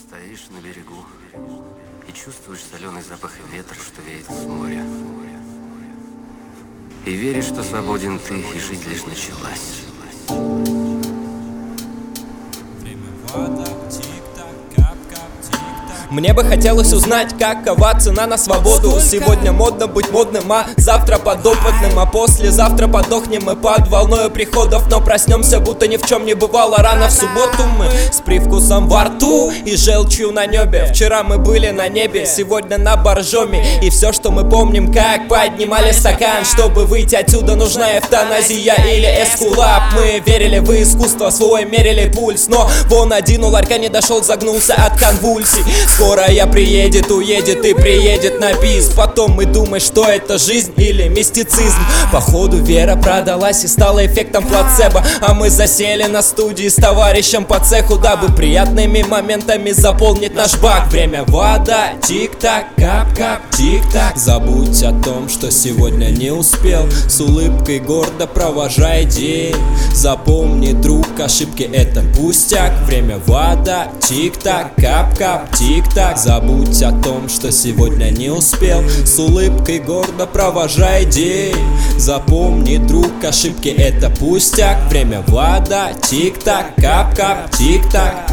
Стоишь на берегу и чувствуешь соленый запах ветра, что веет с моря. И веришь, что свободен ты, и жизнь лишь началась. Мне бы хотелось узнать, какова цена на свободу. Сегодня модно быть модным, а завтра подопытным. А послезавтра подохнем мы под волною приходов. Но проснемся, будто ни в чем не бывало. Рано в субботу мы с привкусом во рту и желчью на небе. Вчера мы были на небе, сегодня на боржоме. И все, что мы помним, как поднимали стакан. Чтобы выйти отсюда, нужна эвтаназия или эскулап. Мы верили в искусство, свой мерили пульс. Но вон один у ларька не дошел, загнулся от конвульсий. Скорая приедет, уедет и приедет на бис. Потом мы думаем, что это жизнь или мистицизм. Походу вера продалась и стала эффектом плацебо. А мы засели на студии с товарищем по цеху, дабы приятными моментами заполнить наш бак. Время вода, тик-так, кап-кап, тик-так. Забудь о том, что сегодня не успел. С улыбкой гордо провожай день. Запомни, друг, ошибки это пустяк. Время вода, тик-так, кап-кап, тик-так. Забудь о том, что сегодня не успел. С улыбкой гордо провожай день. Запомни, друг, ошибки это пустяк. Время вода, тик-так, кап-кап, тик-так.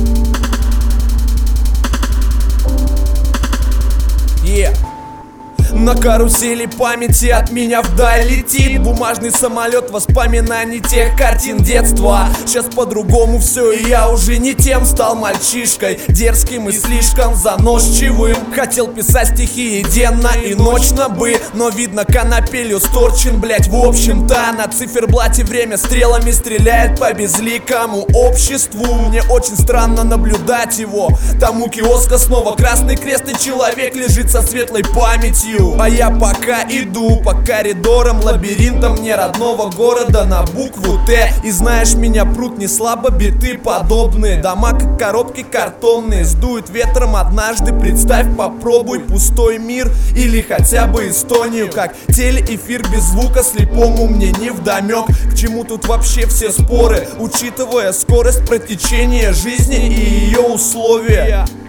На карусели памяти от меня вдаль летит бумажный самолет воспоминаний тех картин детства. Сейчас по-другому все, и я уже не тем стал мальчишкой, дерзким и слишком заносчивым. Хотел писать стихи и денно, и ночно бы, но видно канапелью сторчен, блять, в общем-то. На циферблате время стрелами стреляет по безликому обществу. Мне очень странно наблюдать его. Там у киоска снова красный крест, и человек лежит со светлой памятью. А я пока иду по коридорам, лабиринтам неродного города на букву Т. И знаешь, меня прут не слабо биты подобные. Дома как коробки картонные, сдует ветром однажды. Представь, попробуй пустой мир или хотя бы Эстонию. Как телеэфир без звука, слепому мне не вдомек. К чему тут вообще все споры, учитывая скорость протечения жизни и ее условия.